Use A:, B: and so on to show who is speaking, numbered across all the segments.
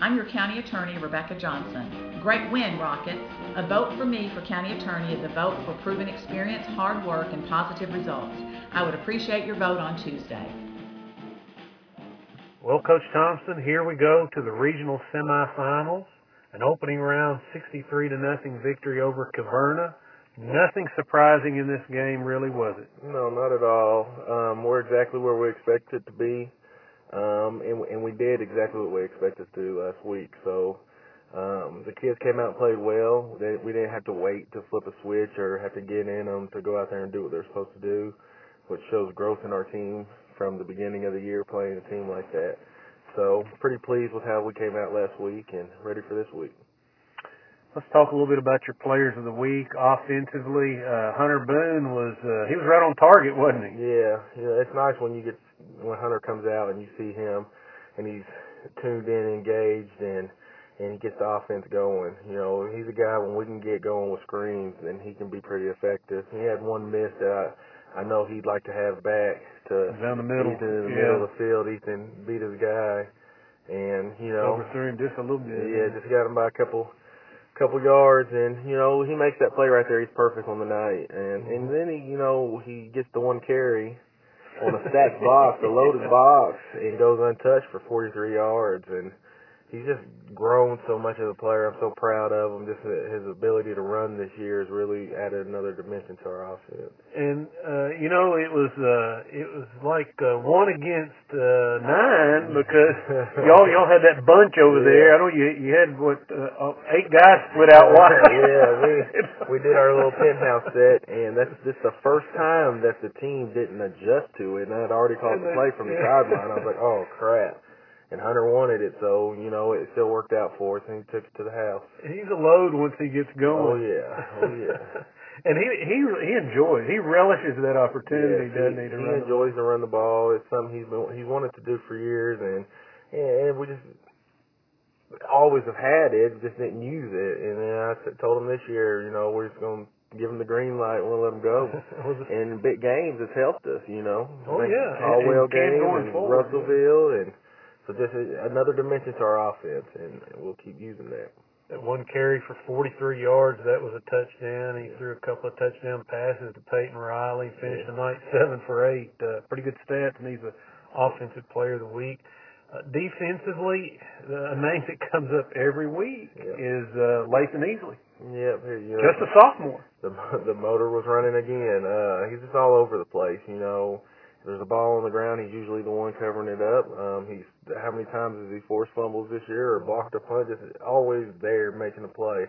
A: I'm your County Attorney, Rebecca Johnson. Great win, Rockets. A vote for me for County Attorney is a vote for proven experience, hard work, and positive results. I would appreciate your vote on Tuesday.
B: Well, Coach Thompson, here we go to the regional semifinals. An opening round 63-0 victory over Caverna. Nothing surprising in this game, really, was it?
C: No, not at all. We're exactly where we expected to be, and we did exactly what we expected to last week. So the kids came out and played well. We didn't have to wait to flip a switch or have to get in them to go out there and do what they're supposed to do, which shows growth in our team from the beginning of the year playing a team like that. So pretty pleased with how we came out last week and ready for this week.
B: Let's talk a little bit about your players of the week. Offensively, Hunter Boone he was right on target, wasn't he?
C: Yeah, it's nice when Hunter comes out and you see him and he's tuned in, engaged, and he gets the offense going. You know, he's a guy when we can get going with screens, then he can be pretty effective. He had one miss that I know he'd like to have back to
B: down the middle.
C: Middle of the field. Ethan beat his guy, and
B: overthrew him just a little bit.
C: Yeah, just got him by a couple yards, and he makes that play right there. He's perfect on the night, and then he gets the one carry on a stacked box, a loaded box, and goes untouched for 43 yards, and he's just grown so much as a player. I'm so proud of him. Just his ability to run this year has really added another dimension to our offense.
B: And it was like 1 against 9 because y'all had that bunch over there. I know you had 8 guys split out wide.
C: Yeah, we did our little penthouse set, and that's just the first time that the team didn't adjust to it. And I had already called the play from the sideline. I was like, oh crap. And Hunter wanted it, so, it still worked out for us, and he took it to the house.
B: He's a load once he gets going.
C: Oh, yeah.
B: And he enjoys, he relishes that opportunity, doesn't he?
C: He enjoys to run the ball. It's something he's wanted to do for years, and we just always have had it, just didn't use it. And then I told him this year, we're just going to give him the green light, we'll let him go. And big games has helped us,
B: Oh, yeah.
C: Allwell games and Russellville, and so just another dimension to our offense, and we'll keep using that.
B: That one carry for 43 yards, that was a touchdown. He threw a couple of touchdown passes to Peyton Riley, finished the night 7 for 8. Pretty good stats, and he's the offensive player of the week. Defensively, a name that comes up every week is Lathan Easley.
C: Yep.
B: Just a sophomore.
C: The motor was running again. He's just all over the place, If there's a ball on the ground, he's usually the one covering it up. How many times has he forced fumbles this year or blocked a punt? Just always there making a play.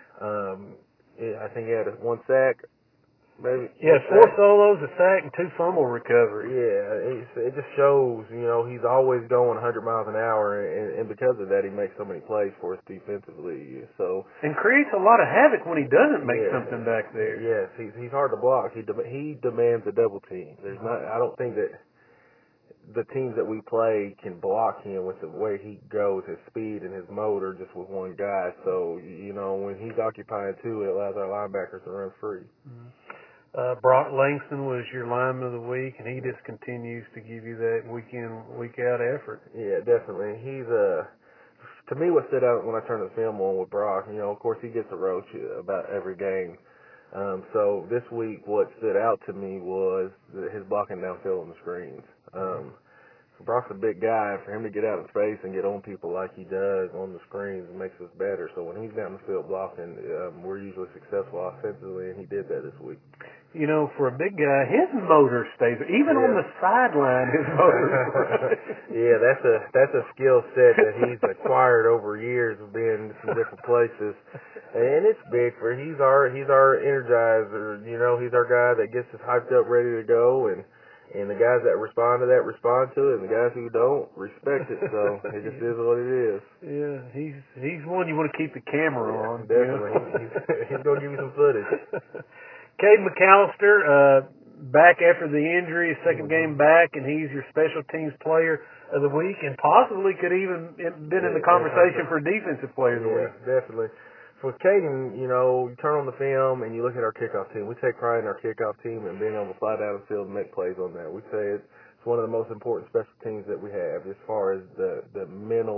C: I think he had 1 sack. Maybe.
B: Yeah, 4 solos, a sack, and 2 fumble recoveries.
C: Yeah, it just shows, he's always going 100 miles an hour, and because of that, he makes so many plays for us defensively.
B: And creates a lot of havoc when he doesn't make something back there.
C: Yes, he's hard to block. He demands a double team. I don't think that the teams that we play can block him with the way he goes, his speed and his motor, just with one guy. So when he's occupying 2, it allows our linebackers to run free.
B: Mm-hmm. Brock Langston was your lineman of the week, and he just continues to give you that week in, week out effort.
C: Yeah, definitely. He's to me, what stood out when I turned the film on with Brock, of course he gets a roach about every game. So this week, what stood out to me was his blocking downfield on the screens. Brock's a big guy. For him to get out in space and get on people like he does on the screens makes us better. So when he's down the field blocking, we're usually successful offensively, and he did that this week.
B: For a big guy, his motor stays. Even on the sideline, his motor.
C: Yeah, that's a skill set that he's acquired over years of being in some different places, and it's big for. He's our energizer. He's our guy that gets us hyped up, ready to go, and the guys that respond to it, and the guys who don't respect it. So it just is what it is.
B: Yeah, he's one you want to keep the camera on.
C: Definitely, he's going to give you some footage.
B: Cade McAllister, back after the injury, his second game back, and he's your special teams player of the week, and possibly could even been in the conversation for defensive player of the week.
C: Definitely. For Caden, you turn on the film and you look at our kickoff team. We take pride in our kickoff team and being able to fly down the field and make plays on that. We say it's one of the most important special teams that we have as far as the mental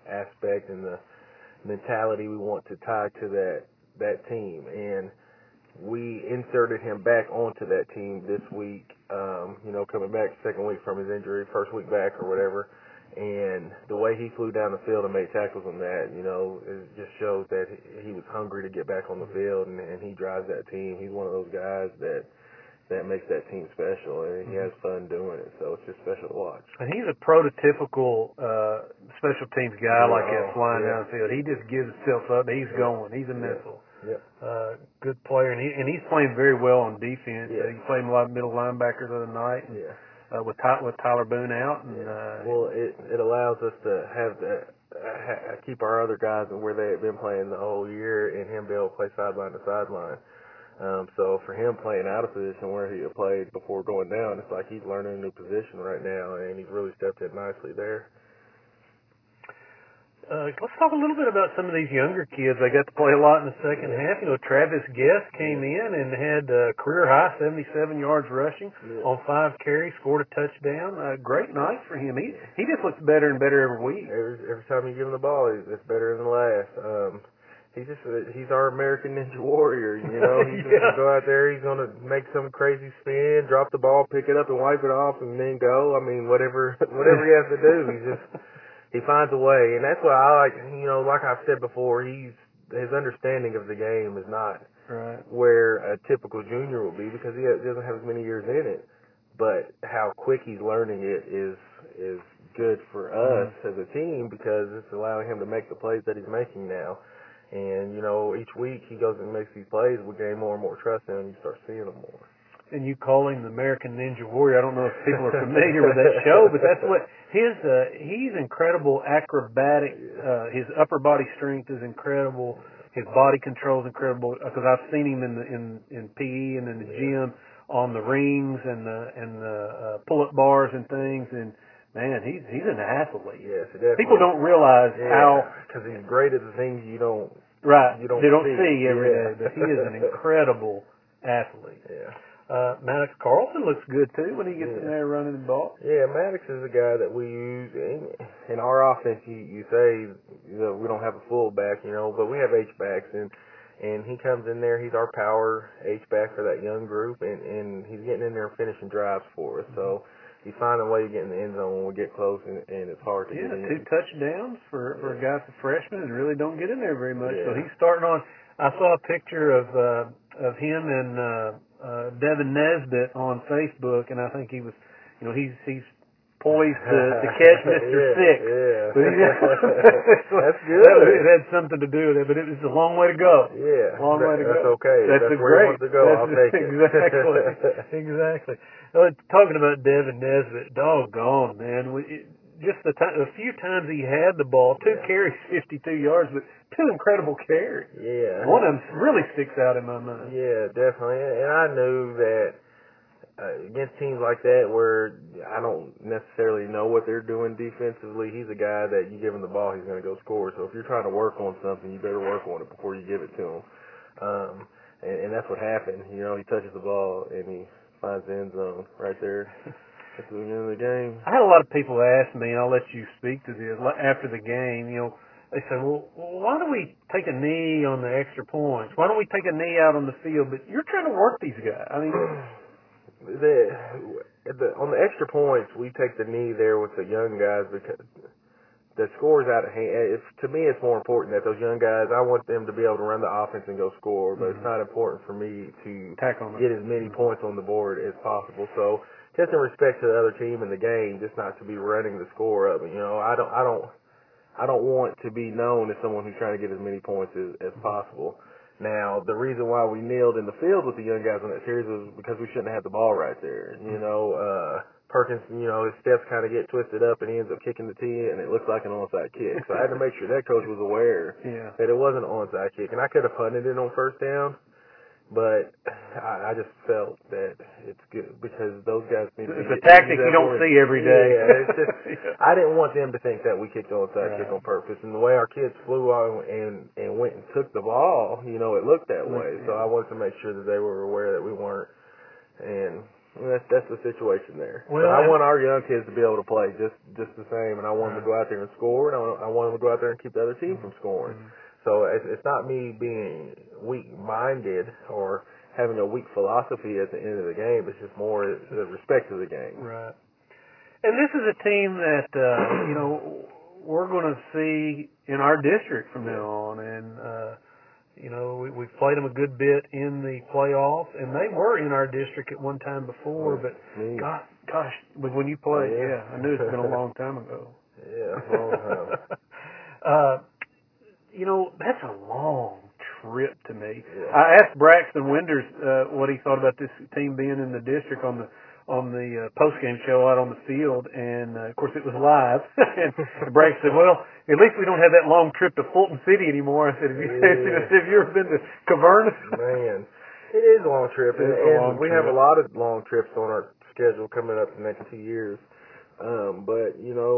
C: aspect and the mentality we want to tie to that team. And we inserted him back onto that team this week, coming back second week from his injury, first week back or whatever. And the way he flew down the field and made tackles on that, it just shows that he was hungry to get back on the field, and he drives that team. He's one of those guys that makes that team special, and he has fun doing it. So it's just special to watch.
B: And he's a prototypical special teams guy like that flying down the field. He just gives himself up. He's going. He's a missile.
C: Yep.
B: Good player, and he's playing very well on defense.
C: Yeah.
B: He played a lot of middle linebackers the other night.
C: Yeah.
B: With Tyler Boone out. And,
C: well, it allows us to have keep our other guys where they have been playing the whole year, and him be able to play sideline to sideline. So for him playing out of position where he had played before going down, it's like he's learning a new position right now, and he's really stepped in nicely there.
B: Let's talk a little bit about some of these younger kids. They got to play a lot in the second half. Travis Guest came in and had a career high 77 yards rushing on 5 carries, scored a touchdown. Great night for him. He just looks better and better every week.
C: Every time you give him the ball, it's better than the last. He's our American Ninja Warrior. He's just gonna go out there. He's gonna make some crazy spin, drop the ball, pick it up, and wipe it off, and then go. I mean, whatever he has to do, he finds a way, and that's what I like. Like I've said before, his understanding of the game is not where a typical junior will be because he doesn't have as many years in it. But how quick he's learning it is good for us as a team because it's allowing him to make the plays that he's making now. And each week he goes and makes these plays, we gain more and more trust in him, and you start seeing them more.
B: And you call him the American Ninja Warrior. I don't know if people are familiar with that show, but that's what he's incredible acrobatic. His upper body strength is incredible. His body control is incredible because I've seen him in PE and in the gym on the rings and the pull-up bars and things. And man, he's an athlete.
C: Yes, definitely.
B: People don't realize how
C: because he's great at the things you don't
B: see every day. But he is an incredible athlete.
C: Yeah.
B: Maddox Carlson looks good too when he gets in there running the ball.
C: Yeah, Maddox is a guy that we use in our offense. You say we don't have a fullback, but we have H-backs, and he comes in there. He's our power H-back for that young group, and he's getting in there and finishing drives for us. So he's finding a way to get in the end zone when we get close, and it's hard to get in. 2
B: touchdowns for a guy for freshman and really don't get in there very much. So he's starting on. I saw a picture of him and Devin Nesbitt on Facebook, and I think he was, he's poised to catch Mr. Six.
C: Yeah. That's good.
B: It had something to do with it, but it was a long way to go.
C: Yeah.
B: Long way to go.
C: That's okay.
B: That's
C: where he wants to go. I'll take it.
B: Exactly. Talking about Devin Nesbitt, doggone, man. Just a few times he had the ball, 2 carries, 52 yards, but 2 incredible carries.
C: Yeah.
B: One of them really sticks out in my mind.
C: Yeah, definitely. And I knew that against teams like that where I don't necessarily know what they're doing defensively, he's a guy that you give him the ball, he's going to go score. So if you're trying to work on something, you better work on it before you give it to him. And that's what happened. He touches the ball and he finds the end zone right there. At the beginning of the game.
B: I had a lot of people ask me, and I'll let you speak to this, after the game, they say, well, why don't we take a knee on the extra points? Why don't we take a knee out on the field? But you're trying to work these guys. I mean,
C: on the extra points, we take the knee there with the young guys because the score's out of hand. To me, it's more important that those young guys, I want them to be able to run the offense and go score, but it's not important for me to get as many points on the board as possible. So, just in respect to the other team in the game, just not to be running the score up. I don't want to be known as someone who's trying to get as many points as possible. Now, the reason why we kneeled in the field with the young guys in that series was because we shouldn't have had the ball right there. Perkins, his steps kind of get twisted up and he ends up kicking the tee and it looks like an onside kick. So I had to make sure that coach was aware that it wasn't an onside kick. And I could have punted it on first down. But I just felt that it's good because those guys need to.
B: It's a tactic you don't see every day.
C: Yeah, it's just, I didn't want them to think that we kicked the onside kick on purpose. And the way our kids flew on and went and took the ball, it looked that way. So I wanted to make sure that they were aware that we weren't. And That's the situation there.
B: Well,
C: but I want our young kids to be able to play just the same, and I want them to go out there and score, and I want them to go out there and keep the other team from scoring. So it's not me being weak-minded or having a weak philosophy at the end of the game. It's just more the respect of the game.
B: Right. And this is a team that we're going to see in our district from now on, and we've played them a good bit in the playoffs, and they were in our district at one time before. But gosh, when you played, I knew it's been a long time ago.
C: Yeah, a long time.
B: That's a long trip to me.
C: Yeah.
B: I asked Braxton Winders what he thought about this team being in the district on the post-game show out on the field, and of course it was live. And Braxton said, "Well, at least we don't have that long trip to Fulton City anymore." I said, "Have you ever been to Cavernous?"
C: Man, it is a long trip, and we have a lot of long trips on our schedule coming up the next 2 years. But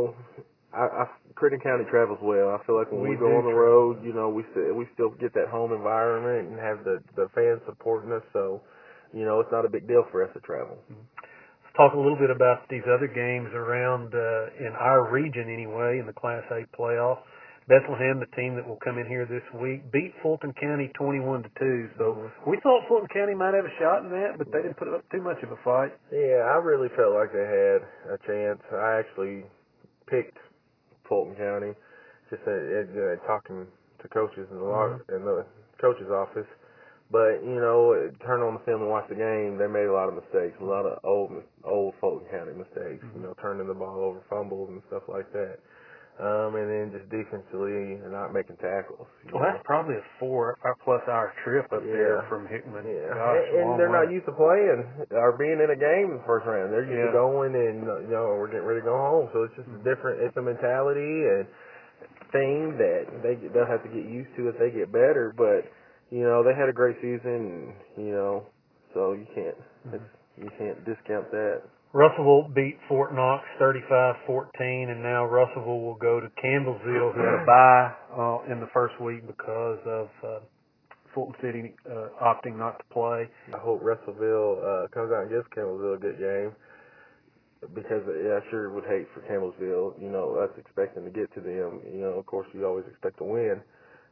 C: Crittenden County travels well. I feel like when we go on the road, we still get that home environment and have the fans supporting us. So, it's not a big deal for us to travel.
B: Let's talk a little bit about these other games around in our region anyway, in the Class A playoffs. Bethlehem, the team that will come in here this week, beat Fulton County 21-2. So we thought Fulton County might have a shot in that, but they didn't put up too much of a fight.
C: Yeah, I really felt like they had a chance. I actually picked Fulton County, just talking to coaches in the coach's office. But, turn on the film and watch the game, they made a lot of mistakes, a lot of old Fulton County mistakes, turning the ball over, fumbles and stuff like that. And then just defensively not making tackles.
B: Well, that's probably a 4+ hour trip up there from Hickman.
C: Yeah.
B: Gosh,
C: and they're not used to playing or being in a game in the first round. They're used to going and, we're getting ready to go home. So it's just it's a mentality and thing that they'll have to get used to as they get better. But, they had a great season, so you can't discount that.
B: Russellville beat Fort Knox 35-14, and now Russellville will go to Campbellsville, who had a bye in the first week because of Fulton City opting not to play.
C: I hope Russellville comes out and gives Campbellsville a good game, because I sure would hate for Campbellsville, us expecting to get to them. Of course, you always expect to win.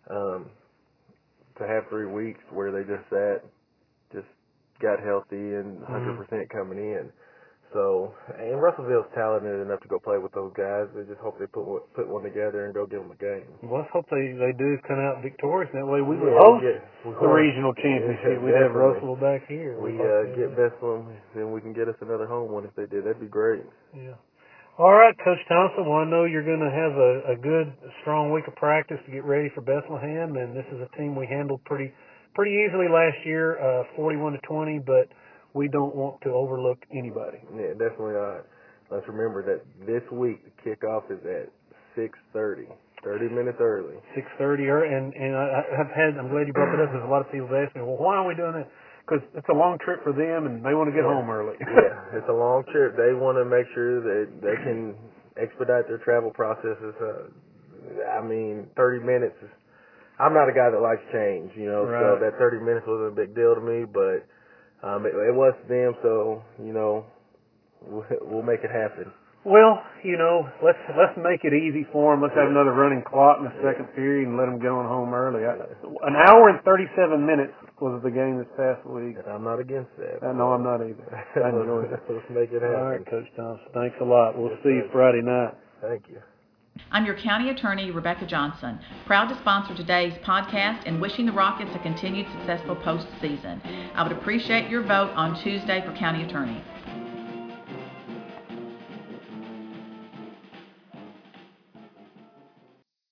C: To have 3 weeks where they just got healthy and 100% coming in. So, and Russellville's talented enough to go play with those guys. They just hope they put one together and go give them a game.
B: Well, let's hope they do come out victorious. That way we would host the regional championship. We'd have Russellville back here.
C: We get Bethlehem, then we can get us another home one if they did. That'd be great.
B: Yeah. All right, Coach Thompson. Well, I know you're going to have a good, strong week of practice to get ready for Bethlehem, and this is a team we handled pretty easily last year, 41-20, but we don't want to overlook anybody.
C: Yeah, definitely not. Let's remember that this week the kickoff is at 6:30, 30 minutes early.
B: 6:30, and I'm glad you brought that up, because a lot of people have asked me, well, why aren't we doing that? Because it's a long trip for them, and they want to get home early.
C: Yeah, it's a long trip. They want to make sure that they can expedite their travel processes. 30 minutes is, I'm not a guy that likes change, so that 30 minutes wasn't a big deal to me, but it was to them, so, we'll make it happen.
B: Well, let's make it easy for them. Let's have another running clock in the second period and let them get on home early. An hour and 37 minutes was the game this past week.
C: And I'm not against that.
B: No, I'm not either. I enjoyed it.
C: Let's make it happen.
B: All right, Coach Thompson. Thanks a lot. We'll see you Friday night.
C: Thank you.
A: I'm your county attorney, Rebecca Johnson, proud to sponsor today's podcast and wishing the Rockets a continued successful postseason. I would appreciate your vote on Tuesday for county attorney.